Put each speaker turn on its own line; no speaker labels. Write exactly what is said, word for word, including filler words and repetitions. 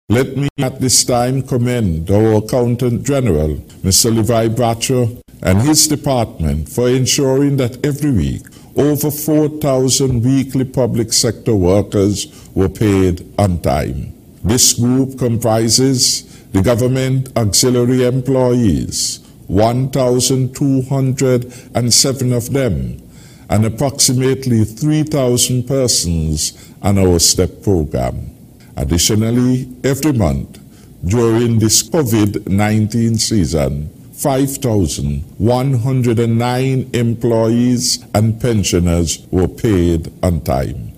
Let me at this time commend our Accountant General, Mister Levi Bradshaw, and his department for ensuring that every week over four thousand weekly public sector workers were paid on time. This group comprises the government auxiliary employees, one thousand two hundred seven of them, and approximately three thousand persons on our STEP program. Additionally, every month during this COVID nineteen season, five thousand one hundred nine employees and pensioners were paid on time.